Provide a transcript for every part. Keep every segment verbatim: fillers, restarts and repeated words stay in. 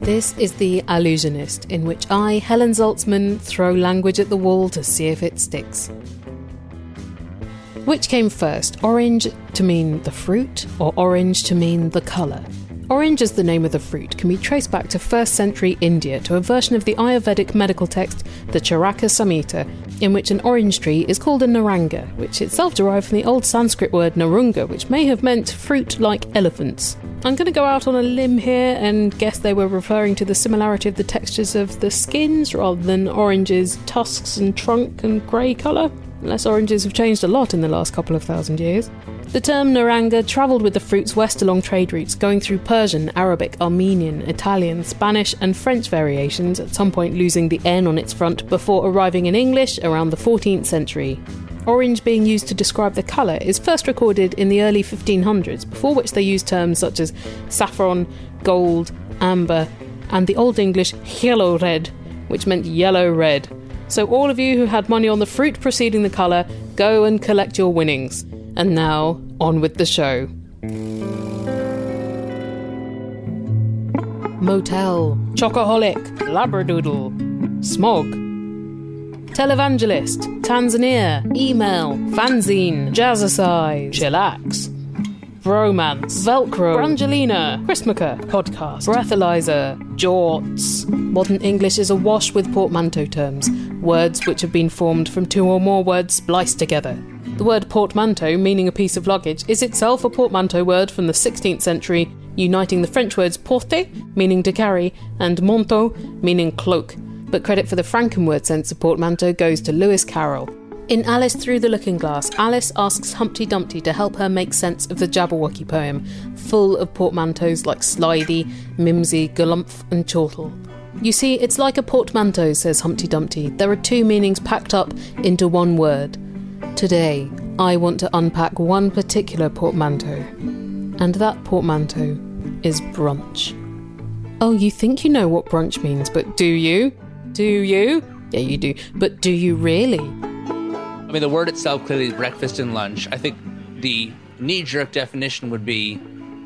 This is The Allusionist, in which I, Helen Zaltzman, throw language at the wall to see if it sticks. Which came first, orange to mean the fruit, or orange to mean the colour? Orange as the name of the fruit can be traced back to first century India to a version of the Ayurvedic medical text, the Charaka Samhita, in which an orange tree is called a naranga, which itself derived from the old Sanskrit word narunga, which may have meant fruit like elephants. I'm going to go out on a limb here and guess they were referring to the similarity of the textures of the skins rather than oranges' tusks and trunk and grey colour, unless oranges have changed a lot in the last couple of thousand years. The term naranga travelled with the fruits west along trade routes, going through Persian, Arabic, Armenian, Italian, Spanish and French variations, at some point losing the N on its front before arriving in English around the fourteenth century. Orange being used to describe the colour is first recorded in the early fifteen hundreds, before which they used terms such as saffron, gold, amber, and the Old English yellow red, which meant yellow-red. So all of you who had money on the fruit preceding the colour, go and collect your winnings. And now, on with the show. Motel, Chocoholic, Labradoodle, Smog, Televangelist, Tanzania, Email, Fanzine, Jazzercise, Chillax, Bromance, Velcro, Brangelina, Christmaker, Podcast, Breathalyzer, Jorts. Modern English is awash with portmanteau terms, words which have been formed from two or more words spliced together. The word portmanteau, meaning a piece of luggage, is itself a portmanteau word from the sixteenth century, uniting the French words porter, meaning to carry, and manteau, meaning cloak. But credit for the Franken-word sense of portmanteau goes to Lewis Carroll. In Alice Through the Looking Glass, Alice asks Humpty Dumpty to help her make sense of the Jabberwocky poem, full of portmanteaus like slidey, mimsy, galumph and chortle. You see, it's like a portmanteau, says Humpty Dumpty. There are two meanings packed up into one word. Today, I want to unpack one particular portmanteau, and that portmanteau is brunch. Oh, you think you know what brunch means, but do you? Do you? Yeah, you do. But do you really? I mean, the word itself clearly is breakfast and lunch. I think the knee-jerk definition would be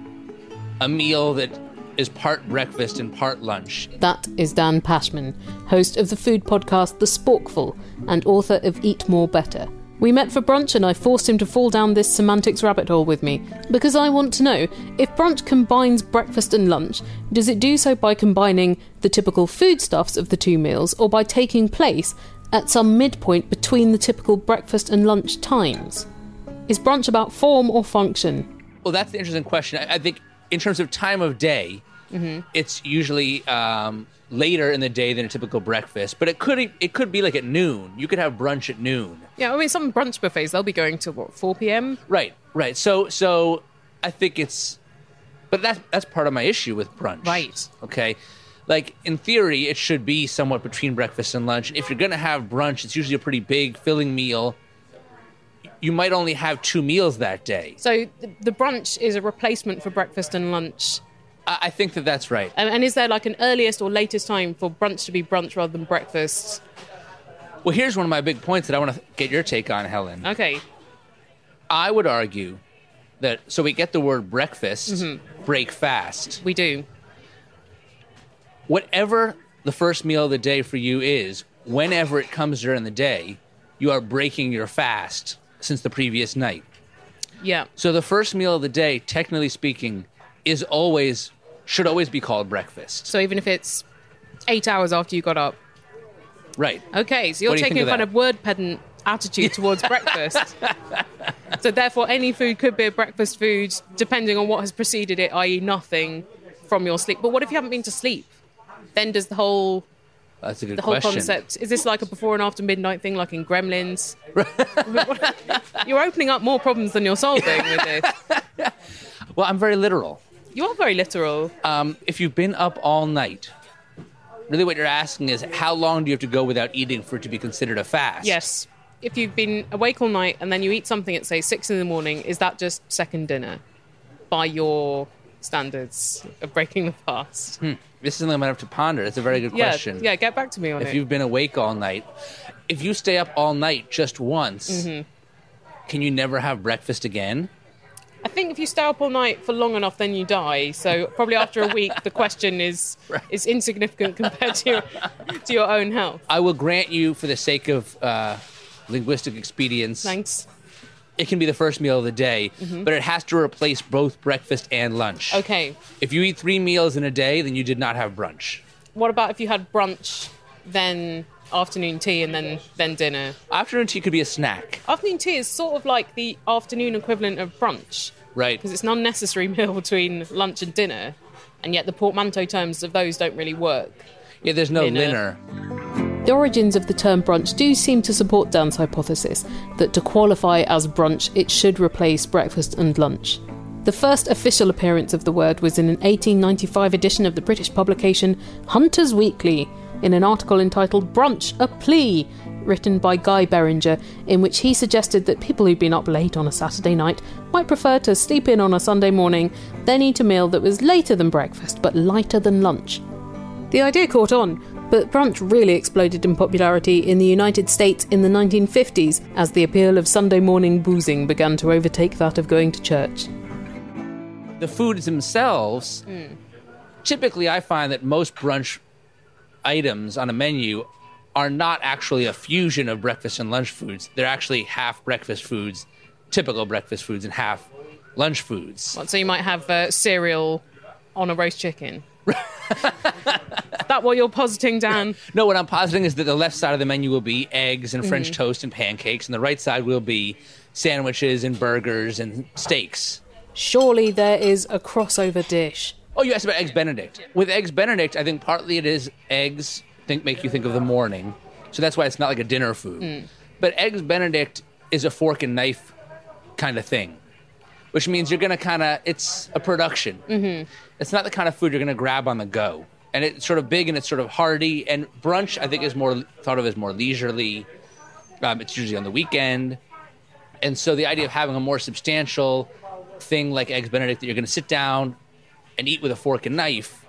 a meal that is part breakfast and part lunch. That is Dan Pashman, host of the food podcast The Sporkful and author of Eat More Better. We met for brunch and I forced him to fall down this semantics rabbit hole with me, because I want to know, if brunch combines breakfast and lunch, does it do so by combining the typical foodstuffs of the two meals, or by taking place at some midpoint between the typical breakfast and lunch times? Is brunch about form or function? Well, that's the interesting question. I, I think in terms of time of day, mm-hmm. it's usually um, later in the day than a typical breakfast, but it could it could be like at noon. You could have brunch at noon. Yeah, I mean, some brunch buffets, they'll be going to, what, four p.m.? Right, right. So so I think it's... But that's, that's part of my issue with brunch. Right. Okay? Like, in theory, it should be somewhat between breakfast and lunch. If you're going to have brunch, it's usually a pretty big, filling meal. You might only have two meals that day. So the, the brunch is a replacement for breakfast and lunch? I, I think that that's right. And, and is there, like, an earliest or latest time for brunch to be brunch rather than breakfast? Well, here's one of my big points that I want to get your take on, Helen. Okay. I would argue that, so we get the word breakfast, mm-hmm. break fast. We do. Whatever the first meal of the day for you is, whenever it comes during the day, you are breaking your fast since the previous night. Yeah. So the first meal of the day, technically speaking, is always, should always be called breakfast. So even if it's eight hours after you got up? Right. Okay, so you're you taking a of kind of word pedant attitude towards breakfast. So therefore, any food could be a breakfast food, depending on what has preceded it, that is nothing from your sleep. But what if you haven't been to sleep? Then does the whole... That's a good the whole question. concept... Is this like a before and after midnight thing, like in Gremlins? You're opening up more problems than you're solving with this. Well, I'm very literal. You are very literal. Um, if you've been up all night... Really what you're asking is, how long do you have to go without eating for it to be considered a fast? Yes. If you've been awake all night and then you eat something at, say, six in the morning, is that just second dinner by your standards of breaking the fast? Hmm. This is something I'm going to have to ponder. That's a very good yeah, question. Yeah, get back to me on if it. If you've been awake all night, if you stay up all night just once, mm-hmm. can you never have breakfast again? I think if you stay up all night for long enough, then you die. So probably after a week, the question is right. is insignificant compared to your, to your own health. I will grant you, for the sake of uh, linguistic expedience, thanks. It can be the first meal of the day, mm-hmm. but it has to replace both breakfast and lunch. Okay. If you eat three meals in a day, then you did not have brunch. What about if you had brunch, then afternoon tea, and then, then dinner? Afternoon tea could be a snack. Afternoon tea is sort of like the afternoon equivalent of brunch. Right. Because it's an unnecessary meal between lunch and dinner, and yet the portmanteau terms of those don't really work. Yeah, there's no dinner. The origins of the term brunch do seem to support Dan's hypothesis that to qualify as brunch, it should replace breakfast and lunch. The first official appearance of the word was in an eighteen ninety-five edition of the British publication Hunter's Weekly, in an article entitled Brunch, a Plea, written by Guy Beringer, in which he suggested that people who'd been up late on a Saturday night might prefer to sleep in on a Sunday morning, then eat a meal that was later than breakfast but lighter than lunch. The idea caught on, but brunch really exploded in popularity in the United States in the nineteen fifties as the appeal of Sunday morning boozing began to overtake that of going to church. The foods themselves, mm. typically I find that most brunch items on a menu are not actually a fusion of breakfast and lunch foods. They're actually half breakfast foods, typical breakfast foods, and half lunch foods. What, so you might have uh, cereal on a roast chicken? Is that what you're positing, Dan? No, what I'm positing is that the left side of the menu will be eggs and French mm. toast and pancakes, and the right side will be sandwiches and burgers and steaks. Surely there is a crossover dish. Oh, you asked about Eggs Benedict. With Eggs Benedict, I think partly it is eggs think make you think of the morning, so that's why it's not like a dinner food. Mm. But Eggs Benedict is a fork and knife kind of thing, which means you're going to kind of, it's a production. Mm-hmm. It's not the kind of food you're going to grab on the go. And it's sort of big and it's sort of hearty. And brunch, I think, is more thought of as more leisurely. Um, it's usually on the weekend. And so the idea of having a more substantial thing like Eggs Benedict that you're going to sit down and eat with a fork and knife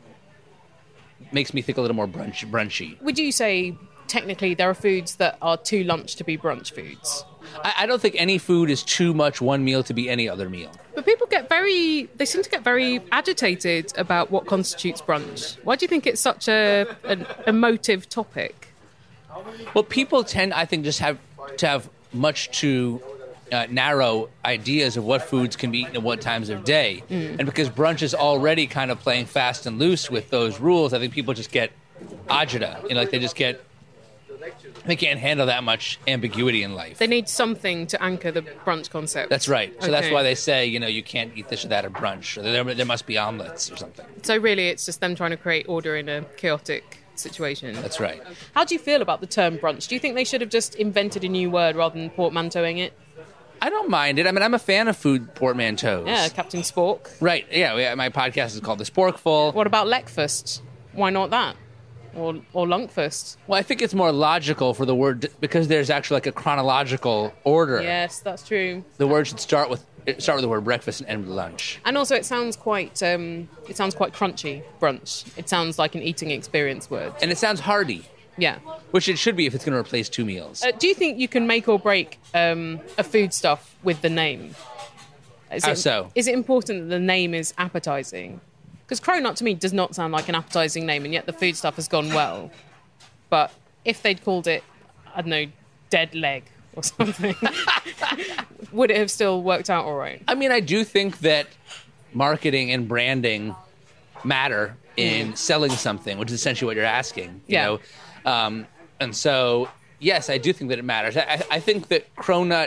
makes me think a little more brunch, brunchy. Would you say, technically, there are foods that are too lunch to be brunch foods? I, I don't think any food is too much one meal to be any other meal. But people get very, they seem to get very agitated about what constitutes brunch. Why do you think it's such a an emotive topic? Well, people tend, I think, just have to have much too uh, narrow ideas of what foods can be eaten at what times of day. Mm. And because brunch is already kind of playing fast and loose with those rules, I think people just get agita. You know, like they just get, they can't handle that much ambiguity in life. They need something to anchor the brunch concept. That's right. So okay. That's why they say, you know, you can't eat this or that at brunch. Or there, there must be omelets or something. So really it's just them trying to create order in a chaotic situation. That's right. How do you feel about the term brunch? Do you think they should have just invented a new word rather than portmanteauing it? I don't mind it. I mean, I'm a fan of food portmanteaus. Yeah, Captain Spork. Right. Yeah, yeah, my podcast is called The Sporkful. What about Leckfast? Why not that? Or or Lunkfast? Well, I think it's more logical for the word, because there's actually like a chronological order. Yes, that's true. The word should start with start with the word breakfast and end with lunch. And also, it sounds quite um, it sounds quite crunchy. Brunch. It sounds like an eating experience word. And it sounds hearty. Yeah. Which it should be if it's going to replace two meals. Uh, do you think you can make or break um, a foodstuff with the name? Is How it, so? Is it important that the name is appetizing? Because cronut to me does not sound like an appetizing name, and yet the foodstuff has gone well. But if they'd called it, I don't know, dead leg or something, would it have still worked out all right? I mean, I do think that marketing and branding matter in mm. selling something, which is essentially what you're asking. You yeah. know? Um, and so, yes, I do think that it matters. I, I think that cronut,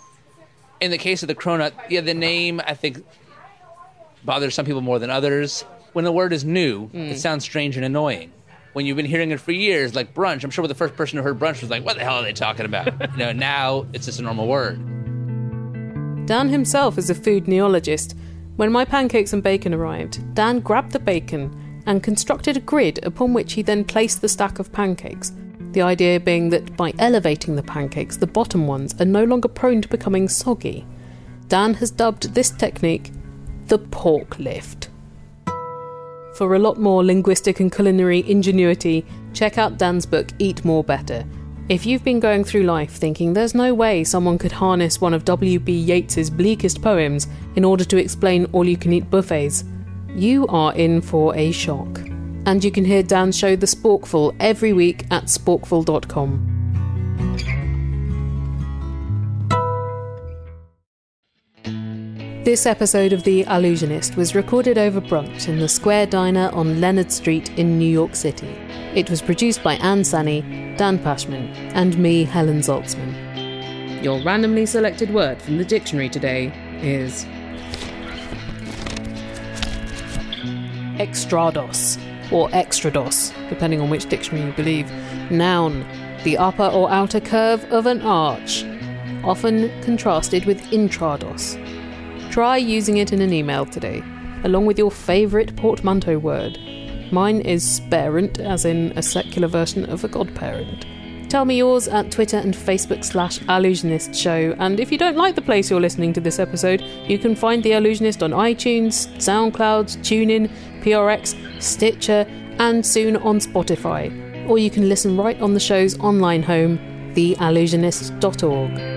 in the case of the cronut, yeah, the name, I think, bothers some people more than others. When the word is new, mm. it sounds strange and annoying. When you've been hearing it for years, like brunch, I'm sure the first person who heard brunch was like, what the hell are they talking about? You know, now it's just a normal word. Dan himself is a food neologist. When my pancakes and bacon arrived, Dan grabbed the bacon and constructed a grid upon which he then placed the stack of pancakes. The idea being that by elevating the pancakes, the bottom ones are no longer prone to becoming soggy. Dan has dubbed this technique the pork lift. For a lot more linguistic and culinary ingenuity, check out Dan's book Eat More Better. If you've been going through life thinking there's no way someone could harness one of W B Yeats's bleakest poems in order to explain all-you-can-eat buffets, you are in for a shock. And you can hear Dan's show The Sporkful every week at sporkful dot com. This episode of The Allusionist was recorded over brunch in the Square Diner on Leonard Street in New York City. It was produced by Anne Sani, Dan Pashman, and me, Helen Zaltzman. Your randomly selected word from the dictionary today is extrados, or extrados, depending on which dictionary you believe. Noun, the upper or outer curve of an arch, often contrasted with intrados. Try using it in an email today, along with your favourite portmanteau word. Mine is sparent, as in a secular version of a godparent. Tell me yours at Twitter and Facebook slash Allusionist Show, and if you don't like the place you're listening to this episode, you can find The Allusionist on iTunes, SoundCloud, TuneIn, P R X, Stitcher, and soon on Spotify. Or you can listen right on the show's online home, the allusionist dot org.